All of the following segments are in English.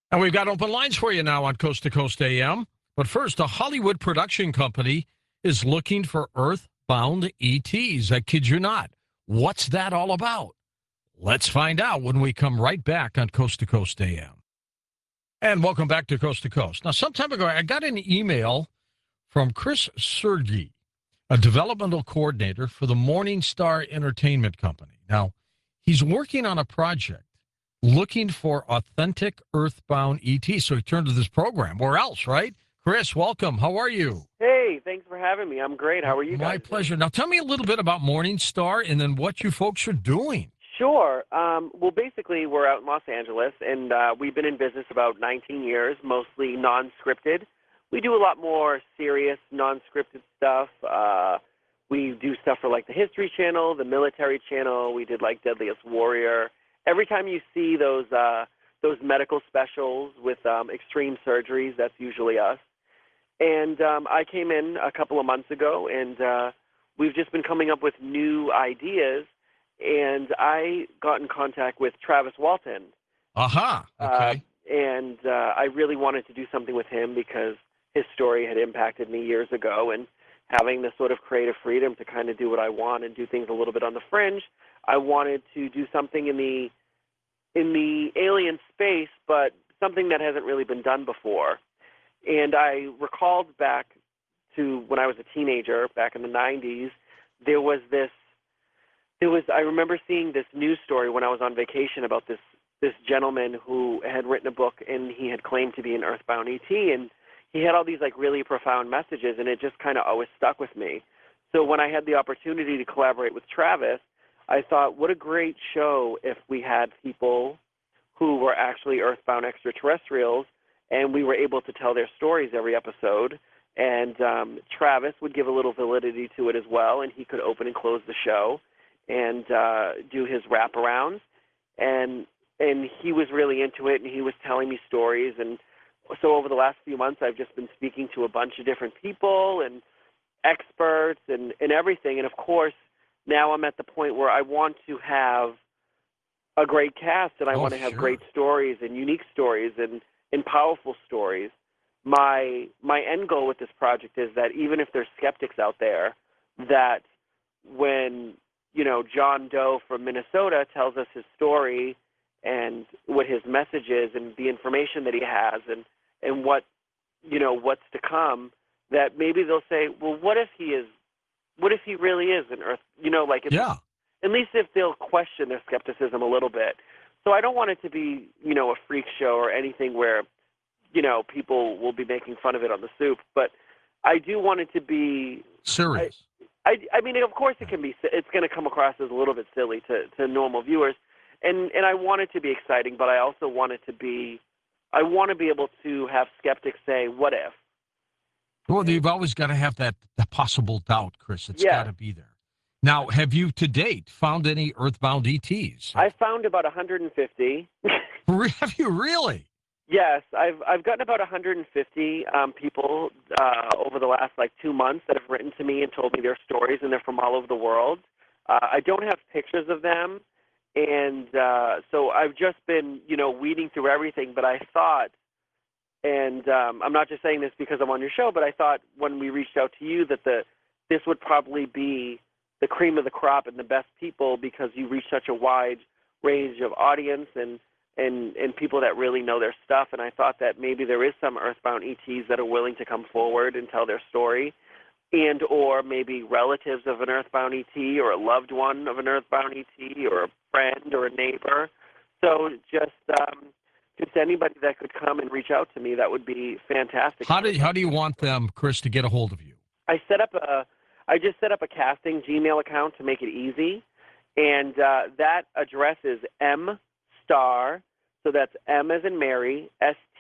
And we've got open lines for you now on Coast to Coast AM. But first, a Hollywood production company is looking for Earthbound ETs. I kid you not. What's that all about? Let's find out when we come right back on Coast to Coast AM. And welcome back to Coast to Coast. Now, some time ago, I got an email from Chris Sergi, a developmental coordinator for the Morningstar Entertainment Company. Now, he's working on a project looking for authentic Earthbound ET. So he turned to this program. Where else, right? Chris, welcome. How are you? Hey, thanks for having me. I'm great. How are you guys? My pleasure. Now, tell me a little bit about Morningstar and then what you folks are doing. Sure. Well, basically, we're out in Los Angeles, and we've been in business about 19 years, mostly non-scripted. We do a lot more serious, non-scripted stuff. We do stuff for, like, the History Channel, the Military Channel. We did, like, Deadliest Warrior. Every time you see those medical specials with extreme surgeries, that's usually us. And I came in a couple of months ago, and we've just been coming up with new ideas. And I got in contact with Travis Walton. Aha. Okay. And I really wanted to do something with him because his story had impacted me years ago. And having this sort of creative freedom to kind of do what I want and do things a little bit on the fringe, I wanted to do something in the alien space, but something that hasn't really been done before. And I recalled back to when I was a teenager, back in the 90s, I remember seeing this news story when I was on vacation about this gentleman who had written a book, and he had claimed to be an Earthbound ET, and he had all these like really profound messages, and it just kind of always stuck with me. So when I had the opportunity to collaborate with Travis, I thought, what a great show if we had people who were actually Earthbound extraterrestrials, and we were able to tell their stories every episode. And Travis would give a little validity to it as well, and he could open and close the show and do his wraparounds. And he was really into it, and he was telling me stories. And so over the last few months, I've just been speaking to a bunch of different people and experts and everything. And, of course, now I'm at the point where I want to have a great cast, and I want to have great stories and unique stories and powerful stories. My end goal with this project is that even if there's skeptics out there, that when, you know, John Doe from Minnesota tells us his story and what his message is and the information that he has and what, you know, what's to come, that maybe they'll say, well, what if he really is an Earth, you know, like, at least if they'll question their skepticism a little bit. So I don't want it to be, you know, a freak show or anything where, you know, people will be making fun of it on the soup, but I do want it to be serious. I mean, of course it can be. It's going to come across as a little bit silly to normal viewers, and I want it to be exciting, but I also want it to be. I want to be able to have skeptics say, "What if?" Well, you've always got to have that possible doubt, Chris. It's got to be there. Now, have you to date found any Earthbound ETs? I found about 150. Have you really? Yes, I've gotten about 150 people over the last 2 months that have written to me and told me their stories, and they're from all over the world. I don't have pictures of them, and so I've just been, weeding through everything. But I thought, and I'm not just saying this because I'm on your show, but I thought when we reached out to you that this would probably be the cream of the crop and the best people because you reach such a wide range of audience and people that really know their stuff. And I thought that maybe there is some Earthbound ETs that are willing to come forward and tell their story, and or maybe relatives of an Earthbound ET or a loved one of an Earthbound ET or a friend or a neighbor. So just anybody that could come and reach out to me, that would be fantastic. How do you want them, Chris, to get a hold of you? I just set up a casting Gmail account to make it easy, and that address is mstar, so that's M as in Mary,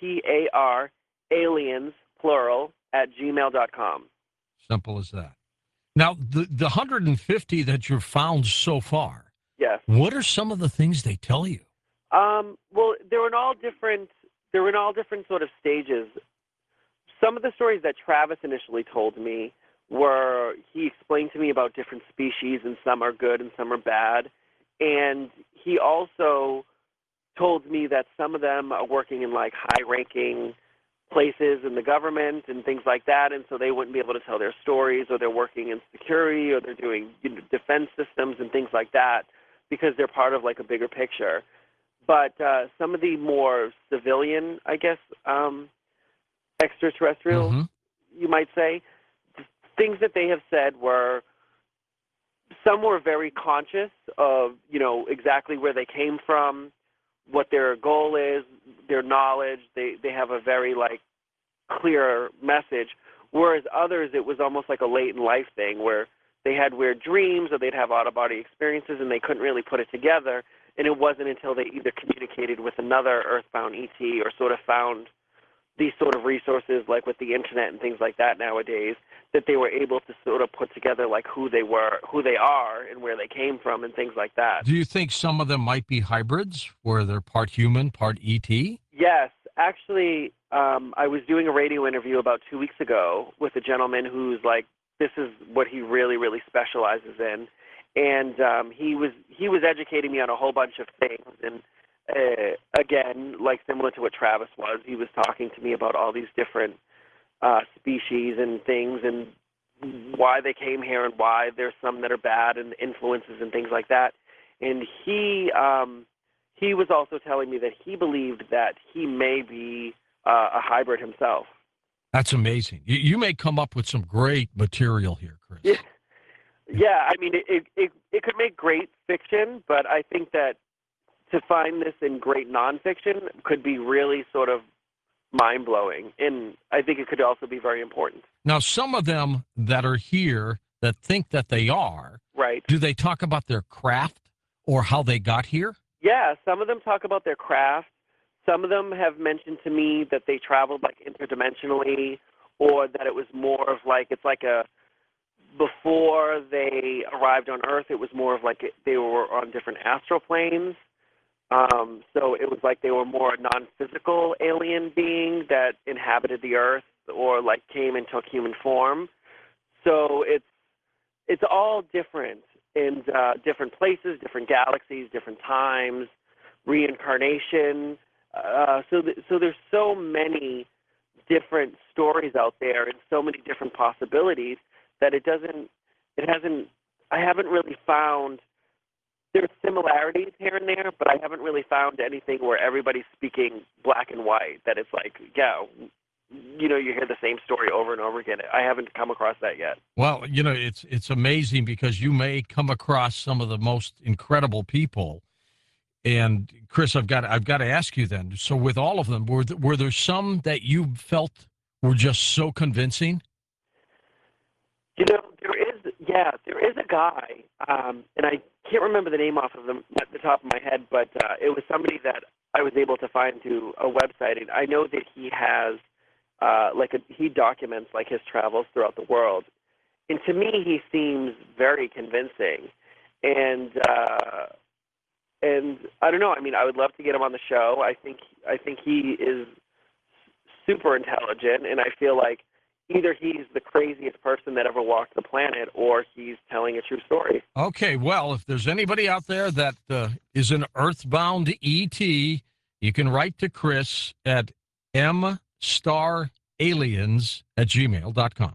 STAR, aliens, plural, @gmail.com. Simple as that. Now, the 150 that you've found so far, yes. What are some of the things they tell you? Well, they're in all different sort of stages. Some of the stories that Travis initially told me were, he explained to me about different species, and some are good and some are bad. And he also told me that some of them are working in like high-ranking places in the government and things like that, and so they wouldn't be able to tell their stories, or they're working in security, or they're doing defense systems and things like that because they're part of like a bigger picture. But some of the more civilian, I guess, extraterrestrials, you might say, things that they have said were, some were very conscious of, exactly where they came from, what their goal is, their knowledge. They have a very, like, clear message, whereas others, it was almost like a late in life thing where they had weird dreams or they'd have out-of-body experiences and they couldn't really put it together, and it wasn't until they either communicated with another earthbound ET or sort of found these sort of resources like with the internet and things like that nowadays that they were able to sort of put together like who they were, who they are, and where they came from and things like that. Do you think some of them might be hybrids where they're part human, part ET? Yes. Actually, I was doing a radio interview about 2 weeks ago with a gentleman who's like, this is what he really, really specializes in. And he was educating me on a whole bunch of things. And again, like similar to what Travis was, he was talking to me about all these different species and things and why they came here and why there's some that are bad and influences and things like that. And he was also telling me that he believed that he may be a hybrid himself. That's amazing. You may come up with some great material here, Chris. Yeah. I mean, it could make great fiction, but I think that to find this in great nonfiction could be really sort of mind-blowing, and I think it could also be very important. Now, some of them that are here that think that they are, right? Do they talk about their craft or how they got here? Yeah, some of them talk about their craft. Some of them have mentioned to me that they traveled like interdimensionally, or that it was more of like, it's like before they arrived on Earth, it was more of like they were on different astral planes. So it was like they were more a non-physical alien being that inhabited the Earth or like came and took human form. So it's all different in different places, different galaxies, different times, reincarnation. So there's so many different stories out there and so many different possibilities that I haven't really found. There's similarities here and there, but I haven't really found anything where everybody's speaking black and white, that it's like, you hear the same story over and over again. I haven't come across that yet. Well, it's amazing because you may come across some of the most incredible people. And Chris, I've got to ask you then. So with all of them, were there some that you felt were just so convincing? There is a guy, and I can't remember the name off of them at the top of my head, but it was somebody that I was able to find through a website, and I know that he has he documents like his travels throughout the world, and to me he seems very convincing, and I don't know. I mean, I would love to get him on the show. I think he is super intelligent, and I feel like either he's the craziest person that ever walked the planet or he's telling a true story. Okay, well, if there's anybody out there that is an earthbound ET, you can write to Chris at mstaraliens@gmail.com.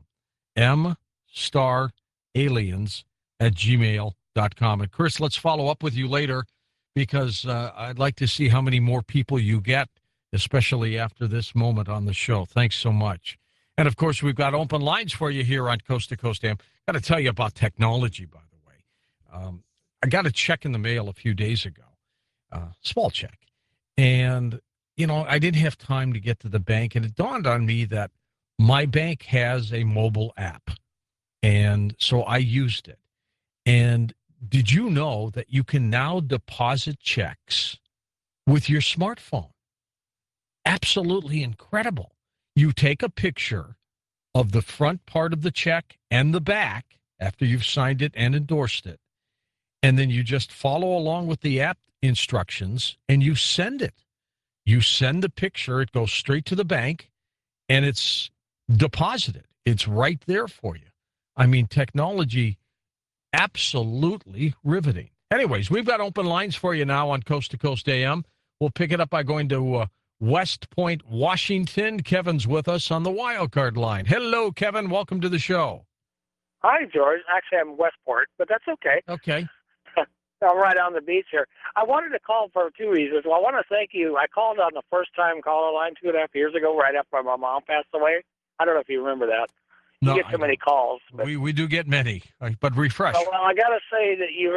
mstaraliens@gmail.com. And Chris, let's follow up with you later because I'd like to see how many more people you get, especially after this moment on the show. Thanks so much. And, of course, we've got open lines for you here on Coast to Coast AM. Got to tell you about technology, by the way. I got a check in the mail a few days ago, small check. And, I didn't have time to get to the bank. And it dawned on me that my bank has a mobile app. And so I used it. And did you know that you can now deposit checks with your smartphone? Absolutely incredible. You take a picture of the front part of the check and the back after you've signed it and endorsed it, and then you just follow along with the app instructions and you send it. You send the picture, it goes straight to the bank, and it's deposited. It's right there for you. I mean, technology, absolutely riveting. Anyways, we've got open lines for you now on Coast to Coast AM. We'll pick it up by going to West Point, Washington. Kevin's with us on the wild card line. Hello, Kevin. Welcome to the show. Hi, George. Actually, I'm in Westport, but that's okay. Okay. I'm right on the beach here. I wanted to call for two reasons. Well, I want to thank you. I called on the first-time caller line 2.5 years ago, right after my mom passed away. I don't know if you remember that. You get so many calls. But, we do get many, but refresh. well, I got to say that you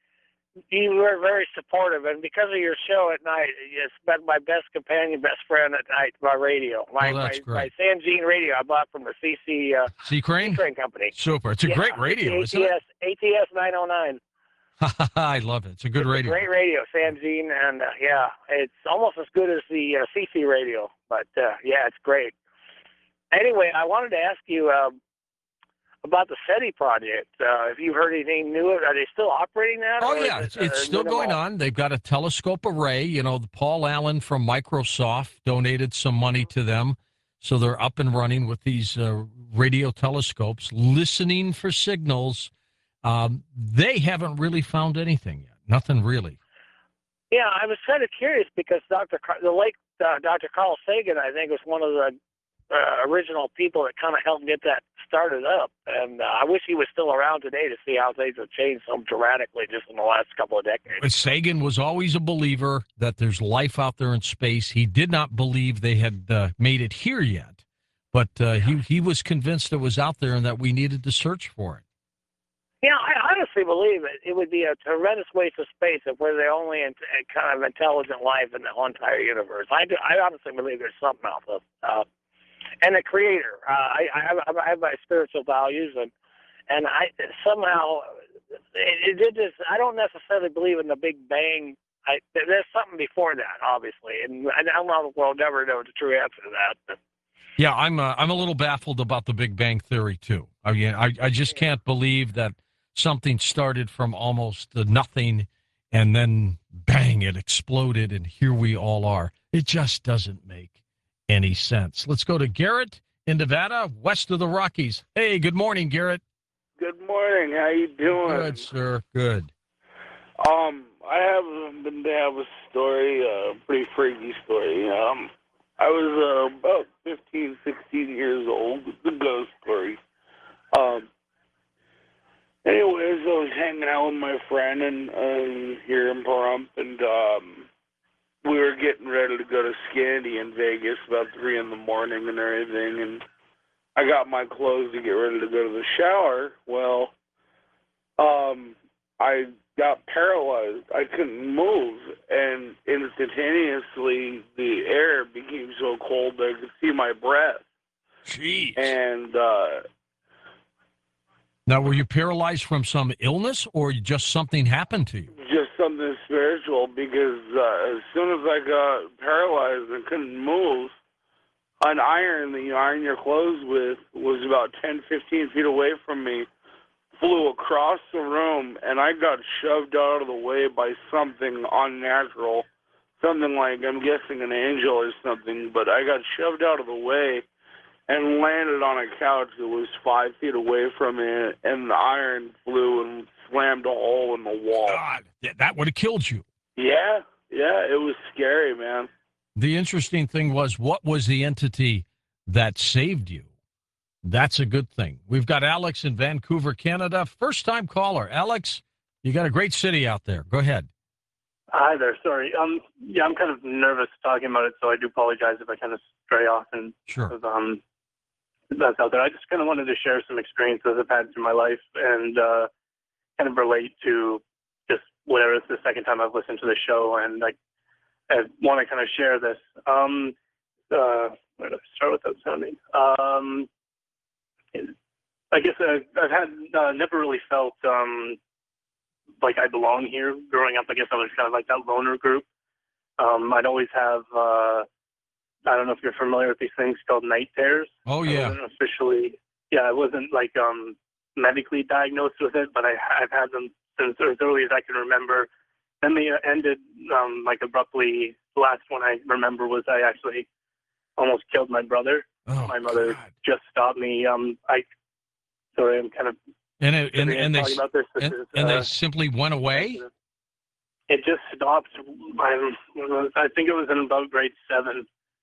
were very supportive, and because of your show at night, it's been my best companion, best friend at night, my radio. My Sanjean radio I bought from the Sea Crane company. Super. It's a great radio, isn't it? ATS 909. I love it. It's a good radio. Great radio, Sanjean, and it's almost as good as the CC radio, but it's great. Anyway, I wanted to ask you about the SETI project. If you've heard anything new, are they still operating that? Oh, yeah, it's still going on. They've got a telescope array. You know, Paul Allen from Microsoft donated some money to them, so they're up and running with these radio telescopes, listening for signals. They haven't really found anything yet. Nothing really. Yeah, I was kind of curious because Dr. Carl Sagan, I think, was one of the original people that kind of helped get that started up. And I wish he was still around today to see how things have changed so dramatically just in the last couple of decades. Sagan was always a believer that there's life out there in space. He did not believe they had made it here yet, but he was convinced it was out there and that we needed to search for it. Yeah, I honestly believe it would be a tremendous waste of space if we're the only kind of intelligent life in the whole entire universe. I honestly believe there's something out there. And a creator. I have my spiritual values, and I somehow it did this. I don't necessarily believe in the Big Bang. There's something before that, obviously, and I don't know if we'll never know the true answer to that. But. Yeah, I'm a little baffled about the Big Bang Theory too. I mean, I just can't believe that something started from almost nothing, and then bang, it exploded, and here we all are. It just doesn't make any sense. Let's go to Garrett in Nevada, west of the Rockies. Hey, good morning, Garrett. Good morning. How you doing? Good, sir. Good. I happen to have a story, a pretty freaky story. I was about 15, 16 years old. It's a ghost story. Anyways, I was hanging out with my friend and here in Pahrump, and we were getting ready to go to Scandy in Vegas about 3 in the morning and everything, and I got my clothes to get ready to go to the shower. Well, I got paralyzed. I couldn't move, and instantaneously the air became so cold that I could see my breath. Jeez. And now, were you paralyzed from some illness, or just something happened to you? Just something spiritual, because as soon as I got paralyzed and couldn't move, an iron that you iron your clothes with was about 10, 15 feet away from me, flew across the room, and I got shoved out of the way by something unnatural, something like, I'm guessing an angel or something, but I got shoved out of the way and landed on a couch that was 5 feet away from me, and the iron flew and slammed a hole in the wall. God, that would have killed you. Yeah, it was scary, man. The interesting thing was, what was the entity that saved you? That's a good thing. We've got Alex in Vancouver, Canada. First-time caller. Alex, you got a great city out there. Go ahead. Hi there. Sorry. I'm kind of nervous talking about it, so I do apologize if I kind of stray off and sure. That's out there. I just kind of wanted to share some experiences I've had through my life and kind of relate to just whatever. It's the second time I've listened to the show, and I want to kind of share this. Where do I start without sounding? I guess I've had never really felt like I belong here. Growing up, I guess I was kind of like that loner group. I'd always have, I don't know if you're familiar with these things called night terrors. Oh, yeah. I wasn't officially, I wasn't like medically diagnosed with it, but I've had them since as early as I can remember. Then they ended like abruptly. The last one I remember was I actually almost killed my brother. Oh, my mother God. just stopped me. I'm kind of and they talking about this. and they simply went away. it just stopped. I think it was in about grade 7,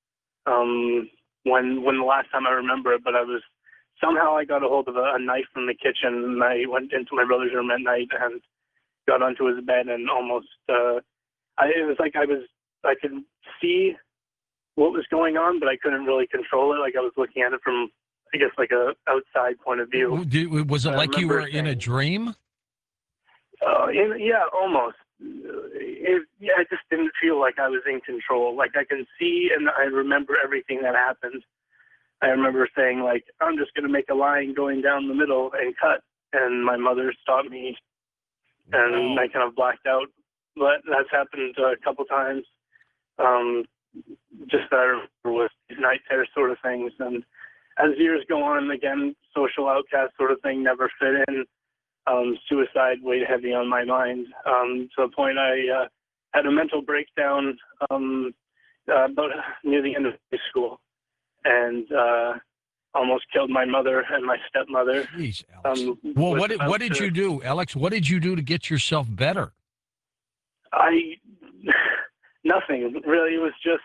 when the last time I remember it. But somehow I got a hold of a knife from the kitchen, and I went into my brother's room at night and got onto his bed, and almost it was like I could see what was going on, but I couldn't really control it. Like I was looking at it from, I guess, like a outside point of view. Was it like you were in a dream? Yeah, almost. I just didn't feel like I was in control. Like I can see and I remember everything that happened. I remember saying, like, I'm just going to make a line going down the middle and cut. And my mother stopped me, and I kind of blacked out. But that's happened a couple times. Just that I remember with these night terror sort of things. And as years go on, again, social outcast sort of thing never fit in. Suicide weighed heavy on my mind, to the point I had a mental breakdown about near the end of high school, and almost killed my mother and my stepmother. Jeez, Alex. Well, what did you do, Alex? What did you do to get yourself better? Nothing really. It was just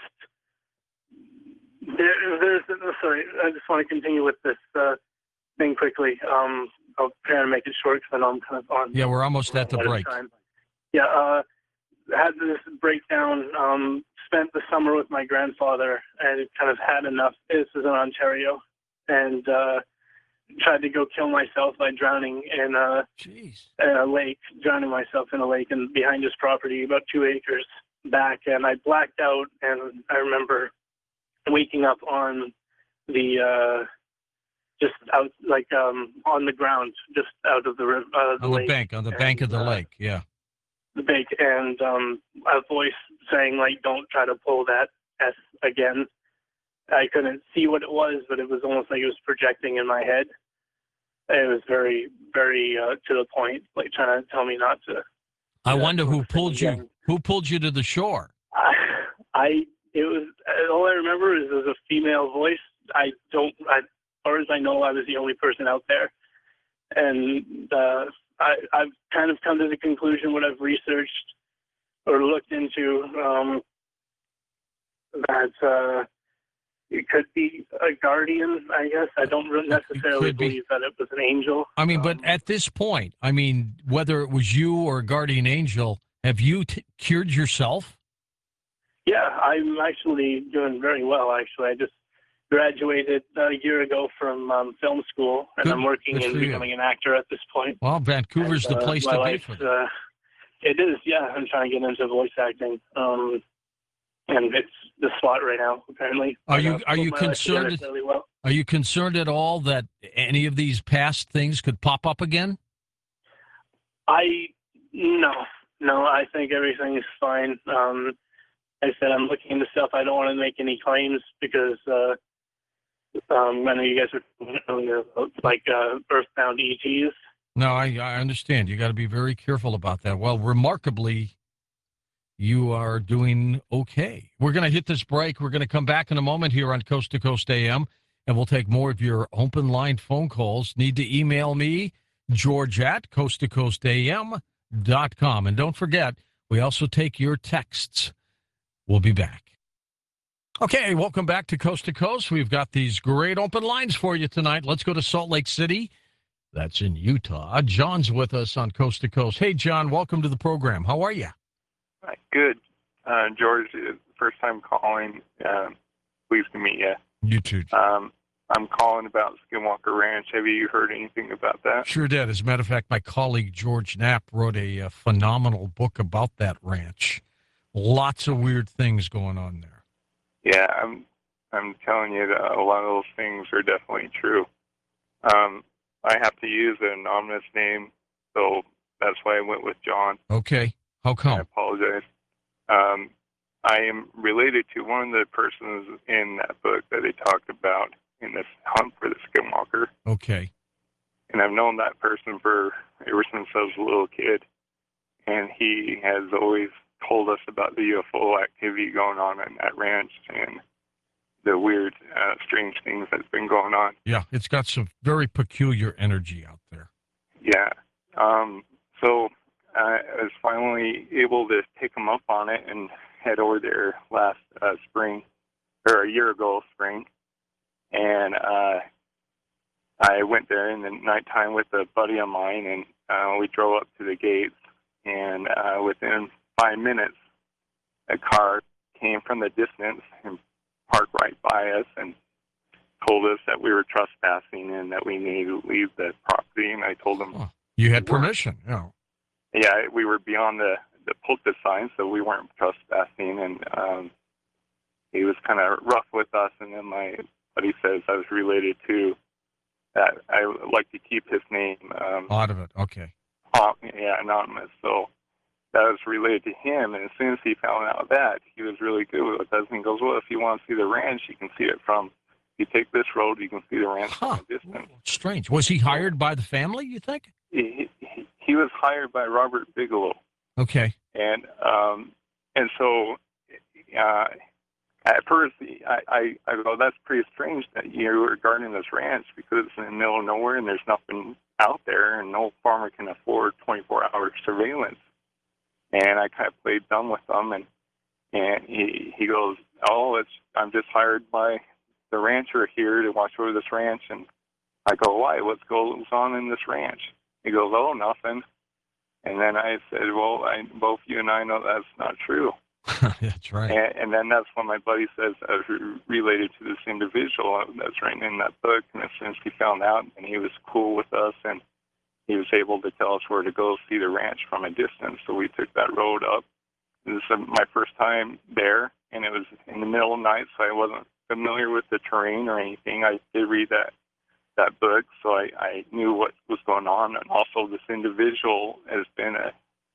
sorry. I just want to continue with this thing quickly. I'll try to make it short because I know I'm kind of on. Yeah, we're almost at the break. Yeah, had this breakdown. Spent the summer with my grandfather and kind of had enough. This is in Ontario, and tried to go kill myself by drowning in a lake. Drowning myself in a lake and behind his property, about 2 acres back. And I blacked out, and I remember waking up on the. Just out, like on the ground, just out of the lake. On the bank of the lake, yeah. The bank, and a voice saying, like, don't try to pull that S again. I couldn't see what it was, but it was almost like it was projecting in my head. It was very, very to the point, like trying to tell me not to. I wonder who pulled you. Who pulled you to the shore? It was all I remember is it was a female voice. As far as I know, I was the only person out there. And I've kind of come to the conclusion, what I've researched or looked into, that it could be a guardian, I guess. I don't necessarily believe that it was an angel. I mean, but at this point, I mean, whether it was you or a guardian angel, have you cured yourself? Yeah, I'm actually doing very well, actually. I just graduated a year ago from film school, and I'm working in becoming an actor at this point. Well, Vancouver's the place to be for that. It is, yeah. I'm trying to get into voice acting, and it's the spot right now, apparently. Are you concerned? Really well. Are you concerned at all that any of these past things could pop up again? No. I think everything is fine. I said I'm looking into stuff. I don't want to make any claims because. I know you guys are earlier about like earthbound ETs. No, I understand. You got to be very careful about that. Well, remarkably, you are doing okay. We're going to hit this break. We're going to come back in a moment here on Coast to Coast AM, and we'll take more of your open line phone calls. Need to email me, George at coasttocoastam.com. And don't forget, we also take your texts. We'll be back. Okay, welcome back to Coast to Coast. We've got these great open lines for you tonight. Let's go to Salt Lake City. That's in Utah. John's with us on Coast to Coast. Hey, John, welcome to the program. How are you? Good. George, first time calling. Pleased to meet you. You too. I'm calling about Skinwalker Ranch. Have you heard anything about that? Sure did. As a matter of fact, my colleague George Knapp wrote a phenomenal book about that ranch. Lots of weird things going on there. Yeah, I'm telling you that a lot of those things are definitely true. I have to use an anonymous name, so that's why I went with John. Okay. How come? I apologize. I am related to one of the persons in that book that they talked about in this hunt for the Skinwalker. Okay. And I've known that person ever since I was a little kid. And he has always told us about the UFO activity going on in that ranch and the weird, strange things that's been going on. Yeah, it's got some very peculiar energy out there. Yeah. So I was finally able to come up on it and head over there last spring, or a year ago spring. And I went there in the nighttime with a buddy of mine, and we drove up to the gates. And within 5 minutes, a car came from the distance and parked right by us and told us that we were trespassing and that we needed to leave the property. And I told them, you had permission. Yeah. Yeah, we were beyond the pulpit sign, so we weren't trespassing. And he was kind of rough with us. And then my buddy says I was related to that. I like to keep his name out of it. Okay. Anonymous. So that was related to him. And as soon as he found out that, he was really good with us. And he goes, well, if you want to see the ranch, you can see it from. If you take this road, you can see the ranch from a distance. Strange. Was he hired by the family, you think? He was hired by Robert Bigelow. Okay. And so at first I go, that's pretty strange that you were guarding this ranch because it's in the middle of nowhere and there's nothing out there and no farmer can afford 24-hour surveillance. And I kind of played dumb with him, and he goes, oh, I'm just hired by the rancher here to watch over this ranch. And I go, why? What goes on in this ranch? He goes, oh, nothing. And then I said, well, both you and I know that's not true. That's right. And then that's when my buddy says I was related to this individual that's written in that book. And as soon as he found out, and he was cool with us, and he was able to tell us where to go see the ranch from a distance. So we took that road up. This is my first time there, and it was in the middle of the night, so I wasn't familiar with the terrain or anything. I did read that book, so I knew what was going on. And also this individual has been a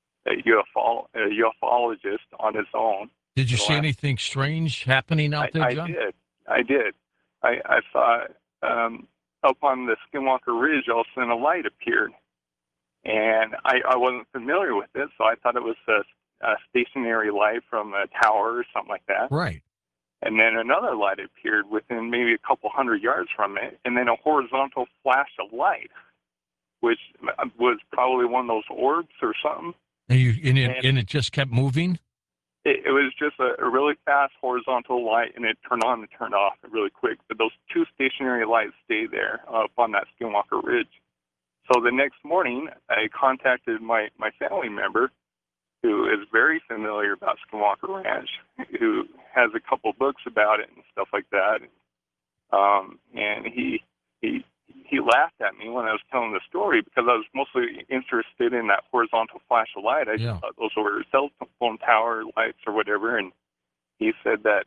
ufologist on his own. Did you see anything strange happening out there, John? I did. I saw up on the Skinwalker Ridge, all of a sudden a light appeared. And I wasn't familiar with it, so I thought it was a stationary light from a tower or something like that. Right. And then another light appeared within maybe a couple hundred yards from it, and then a horizontal flash of light, which was probably one of those orbs or something. And it just kept moving? It was just a really fast horizontal light, and it turned on and turned off really quick. But those two stationary lights stayed there up on that Skinwalker Ridge. So the next morning, I contacted my family member, who is very familiar about Skinwalker Ranch, who has a couple books about it and stuff like that. And he laughed at me when I was telling the story because I was mostly interested in that horizontal flash of light. I just thought those were cell phone tower lights or whatever. And he said that,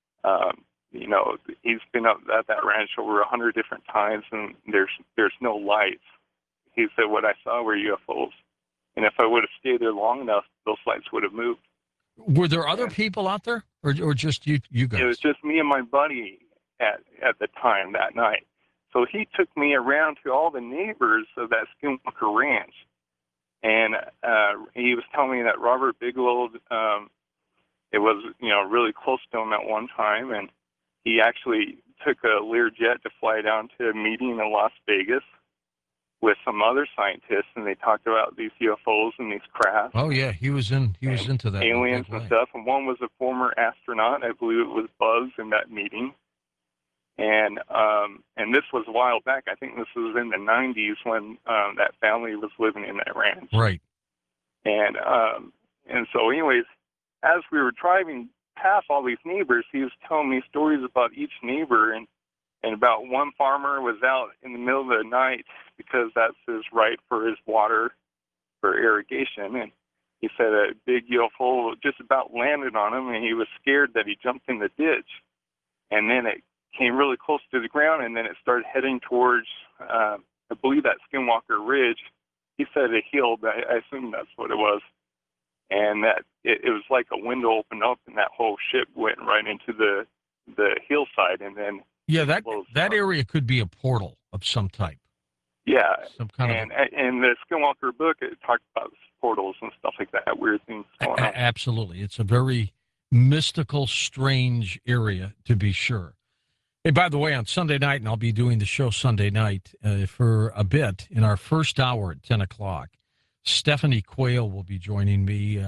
he's been up at that ranch over 100 different times, and there's no lights. He said what I saw were UFOs. And if I would have stayed there long enough, those lights would have moved. Were there other people out there, or just you guys? It was just me and my buddy at the time that night. So he took me around to all the neighbors of that Skinwalker Ranch. And he was telling me that Robert Bigelow, it was, really close to him at one time. And he actually took a Learjet to fly down to a meeting in Las Vegas with some other scientists, and they talked about these UFOs and these crafts. Oh yeah, he was into that. Aliens and stuff. And one was a former astronaut. I believe it was Buzz in that meeting. And this was a while back. I think this was in the 90s when that family was living in that ranch. Right. And so anyways, as we were driving past all these neighbors, he was telling me stories about each neighbor, and about one farmer was out in the middle of the night because that's his right for his water for irrigation. And he said a big UFO just about landed on him, and he was scared that he jumped in the ditch. And then it came really close to the ground, and then it started heading towards, I believe, that Skinwalker Ridge. He said a hill, but I assume that's what it was. And that it was like a window opened up, and that whole ship went right into the hillside, and then that area could be a portal of some type. Yeah, some kind and the Skinwalker book, it talked about portals and stuff like that, weird things going on. Absolutely. It's a very mystical, strange area, to be sure. Hey, by the way, on Sunday night, and I'll be doing the show Sunday night for a bit, in our first hour at 10 o'clock, Stephanie Quayle will be joining me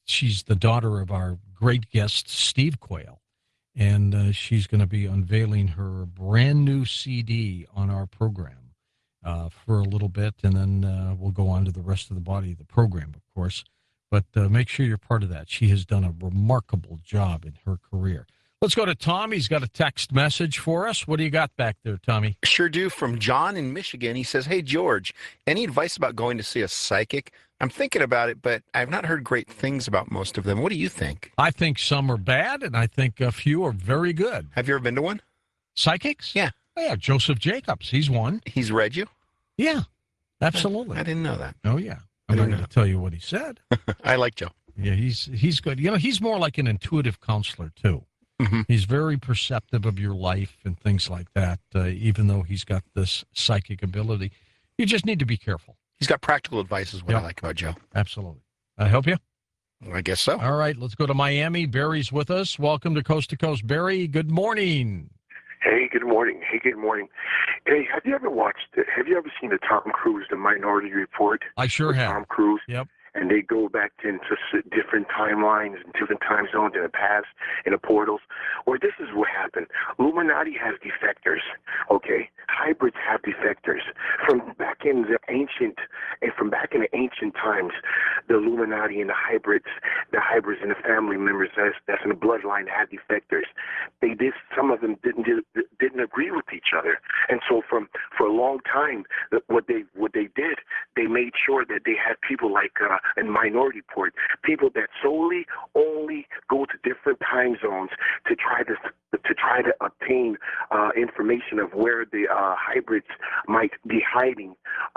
she's the daughter of our great guest, Steve Quayle. And she's going to be unveiling her brand new CD on our program for a little bit. And then we'll go on to the rest of the body of the program, of course. But make sure you're part of that. She has done a remarkable job in her career. Let's go to Tom. He's got a text message for us. What do you got back there, Tommy? Sure do. From John in Michigan. He says, "Hey, George, any advice about going to see a psychic? I'm thinking about it, but I've not heard great things about most of them. What do you think?" I think some are bad, and I think a few are very good. Have you ever been to one? Psychics? Yeah. Oh, yeah, Joseph Jacobs. He's one. He's read you? Yeah, absolutely. I didn't know that. Oh, yeah. I'm not going to tell you what he said. I like Joe. Yeah, he's good. You know, he's more like an intuitive counselor, too. Mm-hmm. He's very perceptive of your life and things like that, even though he's got this psychic ability. You just need to be careful. He's got practical advice is what I like about Joe. Absolutely. I help you? I guess so. All right, let's go to Miami. Barry's with us. Welcome to Coast to Coast. Barry, good morning. Hey, good morning. Hey, have you ever seen the Tom Cruise, The Minority Report? I sure have. Tom Cruise. Yep. And they go back into different timelines and different time zones in the past, in the portals. Or this is what happened. Illuminati has defectors, okay? Hybrids have defectors. From back in the ancient times, the Illuminati and the hybrids and the family members that's in the bloodline had defectors. Some of them didn't agree with each other, and so for a long time, what they did, they made sure that they had people like in Minority Report, people that only go to different time zones to try to obtain information of where the hybrids might be hiding,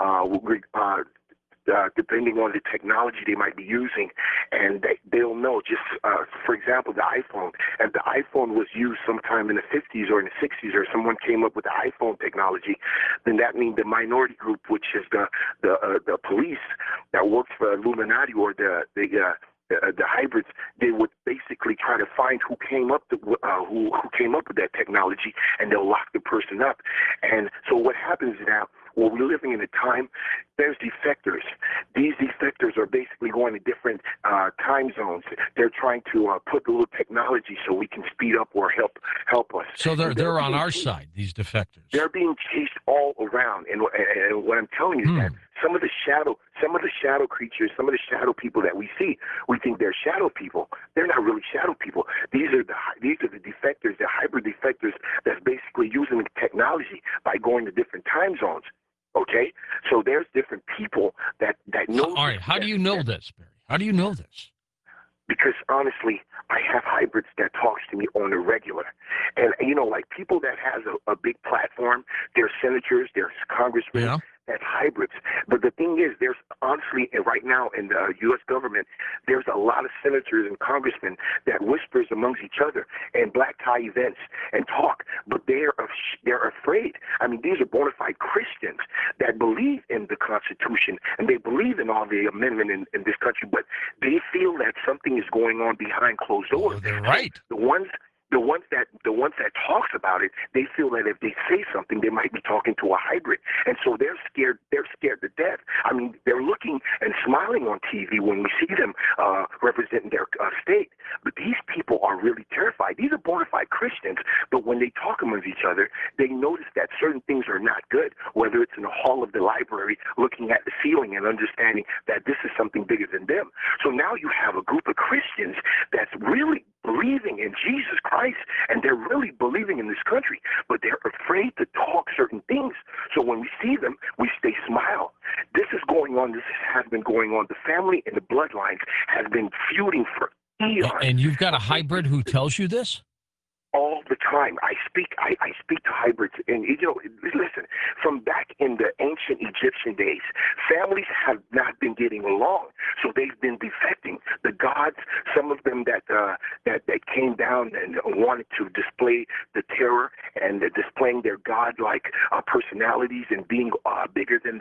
depending on the technology they might be using, and they'll know. Just for example, the iPhone. If the iPhone was used sometime in the 50s or in the 60s, or someone came up with the iPhone technology, then that means the minority group, which is the police that works for Illuminati or the hybrids, they would basically try to find who came up with that technology, and they'll lock the person up. And so what happens now? Well, we're living in a time, there's defectors. These defectors are basically going to different time zones. They're trying to put a little technology so we can speed up or help us. So they're on our side, these defectors. They're being chased all around. And what I'm telling you is that some of the shadow creatures, some of the shadow people that we see, we think they're shadow people. They're not really shadow people. These are the defectors, the hybrid defectors that's basically using the technology by going to different time zones. Okay, so there's different people that know. All right, how do you know this, Barry? How do you know this? Because honestly, I have hybrids that talks to me on the regular, and like people that has a big platform, they're senators, they're congressmen. Yeah. That's hybrids. But the thing is, there's honestly, right now in the U.S. government, there's a lot of senators and congressmen that whispers amongst each other in black tie events and talk, but they're afraid. I mean, these are bona fide Christians that believe in the Constitution and they believe in all the amendment in this country, but they feel that something is going on behind closed doors. Oh, they're right. So the ones that talks about it, they feel that if they say something, they might be talking to a hybrid, and so they're scared. They're scared to death. I mean, they're looking and smiling on TV when we see them representing their state, but these people are really terrified. These are bona fide Christians, but when they talk amongst each other, they notice that certain things are not good. Whether it's in the hall of the library, looking at the ceiling and understanding that this is something bigger than them. So now you have a group of Christians that's really believing in Jesus Christ, and they're really believing in this country, but they're afraid to talk certain things. So when we see them, they smile. This is going on. This has been going on. The family and the bloodlines has been feuding for eons. And you've got a hybrid who tells you this? All the time. I speak to hybrids, and listen, from back in the ancient Egyptian days, families have not been getting along, so they've been defecting. The gods, some of them that came down and wanted to display the terror and displaying their godlike personalities and being bigger than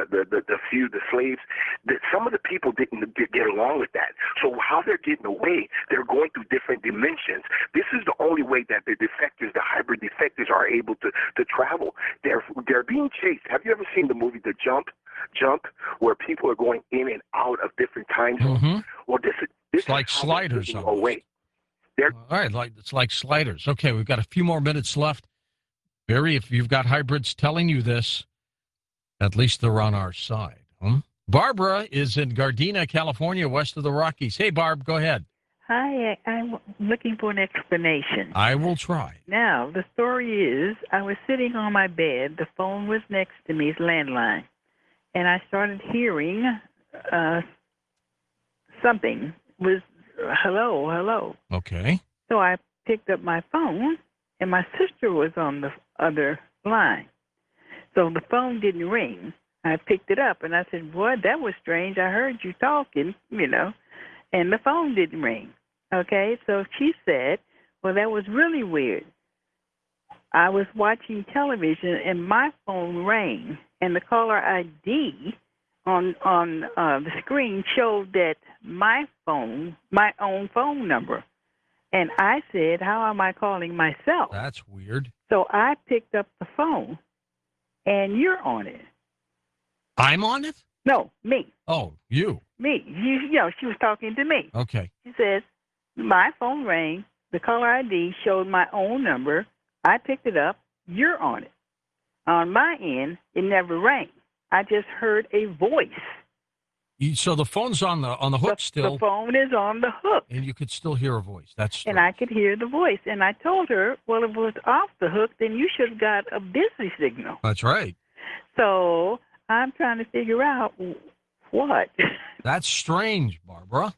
the slaves. Some of the people didn't get along with that. So how they're getting away, they're going through different dimensions. This is the only way that the defectors, the hybrid defectors, are able to travel. They're being chased. Have you ever seen the movie The Jump? jump where people are going in and out of different time zones. Mm-hmm. Well, this It's like is how sliders they're taking almost. away. All right, it's like sliders. Okay, we've got a few more minutes left. Barry, if you've got hybrids telling you this, at least they're on our side. Barbara is in Gardena, California, west of the Rockies. Hey, Barb, go ahead. Hi, I'm looking for an explanation. I will try. Now, the story is I was sitting on my bed. The phone was next to me, it's landline. And I started hearing something. It was hello, hello. Okay. So I picked up my phone, and my sister was on the other line. So the phone didn't ring. I picked it up, and I said, boy, that was strange. I heard you talking, and the phone didn't ring. Okay, so she said, well, that was really weird. I was watching television, and my phone rang, and the caller ID on the screen showed that my own phone number. And I said, how am I calling myself? That's weird. So I picked up the phone, and you're on it. I'm on it? No, me. Oh, you. Me. She was talking to me. Okay. She says, my phone rang. The caller ID showed my own number. I picked it up. You're on it. On my end, it never rang. I just heard a voice. So the phone's on the hook still. The phone is on the hook. And you could still hear a voice. That's strange. And I could hear the voice. And I told her, well, if it was off the hook, then you should have got a busy signal. That's right. So I'm trying to figure out what. That's strange, Barbara.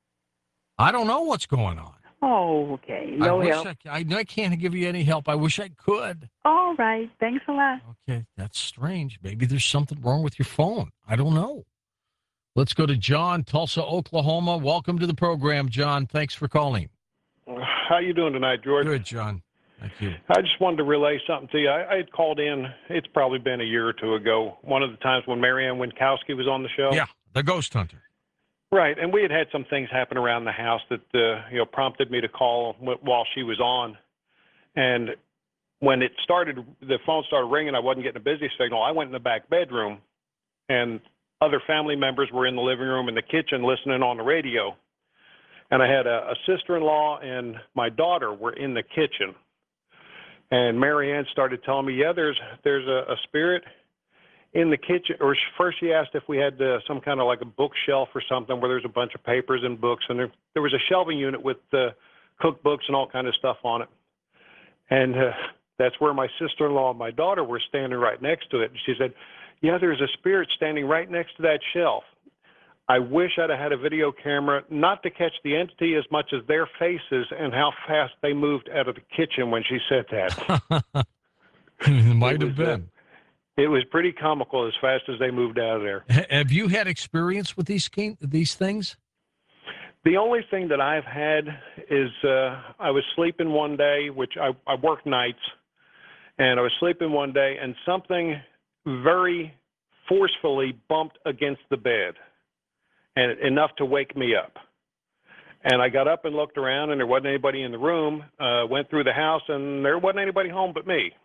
I don't know what's going on. Oh, okay. No help. I can't give you any help. I wish I could. All right. Thanks a lot. Okay, that's strange. Maybe there's something wrong with your phone. I don't know. Let's go to John, Tulsa, Oklahoma. Welcome to the program, John. Thanks for calling. How you doing tonight, George? Good, John. Thank you. I just wanted to relay something to you. I had called in, it's probably been a year or two ago, one of the times when Marianne Winkowski was on the show. Yeah, the ghost hunter. Right, and we had some things happen around the house that prompted me to call while she was on. And when the phone started ringing, I wasn't getting a busy signal. I went in the back bedroom, and other family members were in the living room and the kitchen listening on the radio. And I had a sister-in-law and my daughter were in the kitchen. And Marianne started telling me, there's a spirit in the kitchen. Or first she asked if we had some kind of like a bookshelf or something where there's a bunch of papers and books. And there was a shelving unit with cookbooks and all kind of stuff on it. And that's where my sister-in-law and my daughter were standing right next to it. And she said, yeah, there's a spirit standing right next to that shelf. I wish I'd have had a video camera, not to catch the entity as much as their faces and how fast they moved out of the kitchen when she said that. It might have been. It was pretty comical as fast as they moved out of there. Have you had experience with these things? The only thing that I've had is I was sleeping one day, which I work nights, and I was sleeping one day, and something very forcefully bumped against the bed, and enough to wake me up. And I got up and looked around, and there wasn't anybody in the room. Went through the house, and there wasn't anybody home but me.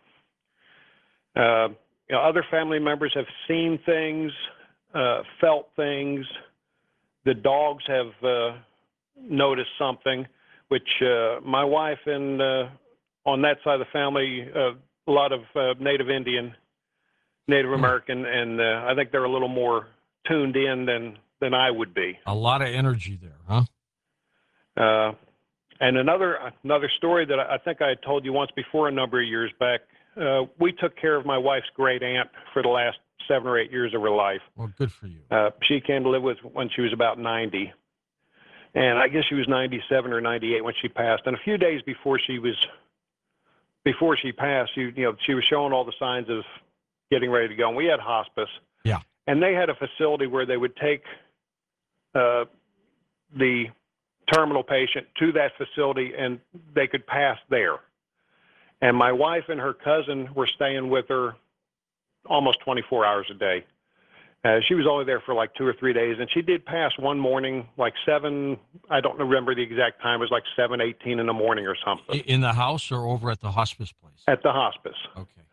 Other family members have seen things, felt things. The dogs have noticed something, which my wife and on that side of the family, a lot of Native American, and I think they're a little more tuned in than I would be. A lot of energy there, huh? And another story that I think I had told you once before a number of years back, we took care of my wife's great aunt for the last 7 or 8 years of her life. Well, good for you. She came to live with when she was about 90. And I guess she was 97 or 98 when she passed. And a few days before she passed, she was showing all the signs of getting ready to go. And we had hospice. Yeah. And they had a facility where they would take the terminal patient to that facility and they could pass there. And my wife and her cousin were staying with her almost 24 hours a day. She was only there for like 2 or 3 days, and she did pass one morning, like 7, I don't remember the exact time, it was like 7:18 in the morning or something. In the house or over at the hospice place? At the hospice. Okay.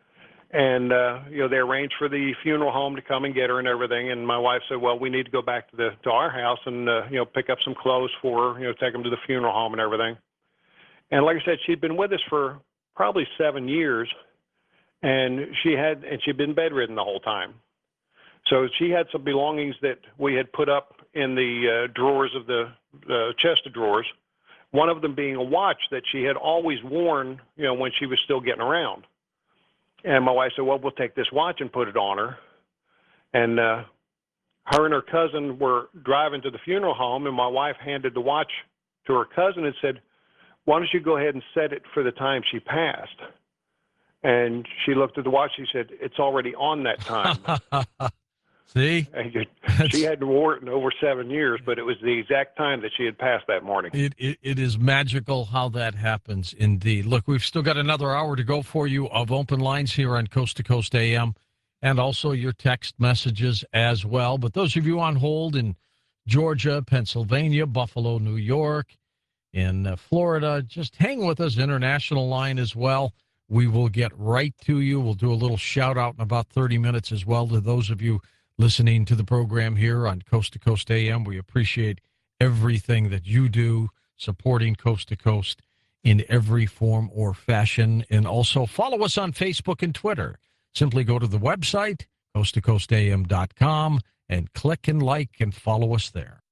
And, they arranged for the funeral home to come and get her and everything. And my wife said, well, we need to go back to our house and, pick up some clothes for her, take them to the funeral home and everything. And like I said, she'd been with us for probably 7 years, and she'd been bedridden the whole time. So she had some belongings that we had put up in the drawers of the chest of drawers, one of them being a watch that she had always worn, when she was still getting around. And my wife said, well, we'll take this watch and put it on her. And her and her cousin were driving to the funeral home, and my wife handed the watch to her cousin and said, why don't you go ahead and set it for the time she passed? And she looked at the watch. She said, it's already on that time. See? She hadn't worn it in over 7 years, but it was the exact time that she had passed that morning. It is magical how that happens indeed. Look, we've still got another hour to go for you of open lines here on Coast to Coast AM, and also your text messages as well. But those of you on hold in Georgia, Pennsylvania, Buffalo, New York, in Florida, just hang with us. International line as well. We will get right to you. We'll do a little shout out in about 30 minutes as well to those of you listening to the program here on Coast to Coast AM. We appreciate everything that you do, supporting Coast to Coast in every form or fashion. And also follow us on Facebook and Twitter. Simply go to the website, coasttocoastam.com, and click and like and follow us there.